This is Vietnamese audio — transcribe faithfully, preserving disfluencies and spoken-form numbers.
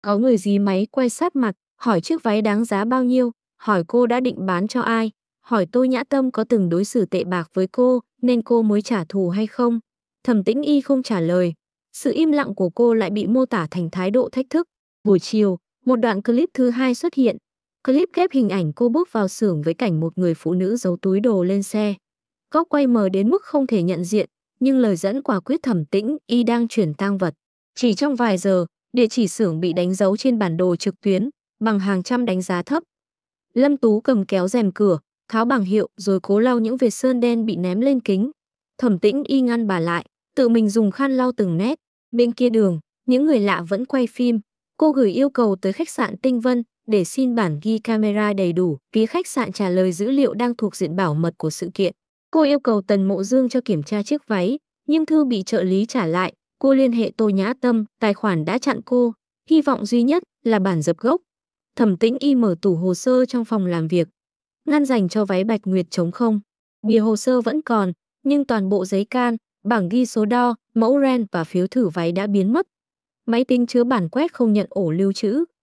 Có người dí máy quay sát mặt, hỏi chiếc váy đáng giá bao nhiêu, hỏi cô đã định bán cho ai, hỏi Tô Nhã Tâm có từng đối xử tệ bạc với cô nên cô mới trả thù hay không. Thẩm Tĩnh Y không trả lời. Sự im lặng của cô lại bị mô tả thành thái độ thách thức. Buổi chiều, một đoạn clip thứ hai xuất hiện. Clip ghép hình ảnh cô bước vào xưởng với cảnh một người phụ nữ giấu túi đồ lên xe. Góc quay mờ đến mức không thể nhận diện, nhưng lời dẫn quả quyết Thẩm Tĩnh Y đang chuyển tang vật. Chỉ trong vài giờ, địa chỉ xưởng bị đánh dấu trên bản đồ trực tuyến bằng hàng trăm đánh giá thấp. Lâm Tú cầm kéo rèm cửa, tháo bảng hiệu rồi cố lau những vệt sơn đen bị ném lên kính. Thẩm Tĩnh Y ngăn bà lại, tự mình dùng khăn lau từng nét. Bên kia đường, những người lạ vẫn quay phim. Cô gửi yêu cầu tới khách sạn Tinh Vân để xin bản ghi camera đầy đủ. Phía khách sạn trả lời dữ liệu đang thuộc diện bảo mật của sự kiện. Cô yêu cầu Tần Mộ Dương cho kiểm tra chiếc váy, nhưng thư bị trợ lý trả lại. Cô liên hệ Tô Nhã Tâm, tài khoản đã chặn cô. Hy vọng duy nhất là bản dập gốc. Thẩm Tĩnh Y mở tủ hồ sơ trong phòng làm việc. Ngăn dành cho váy Bạch Nguyệt trống không. Bìa hồ sơ vẫn còn, nhưng toàn bộ giấy can, bảng ghi số đo, mẫu ren và phiếu thử váy đã biến mất. Máy tính chứa bản quét không nhận ổ lưu trữ.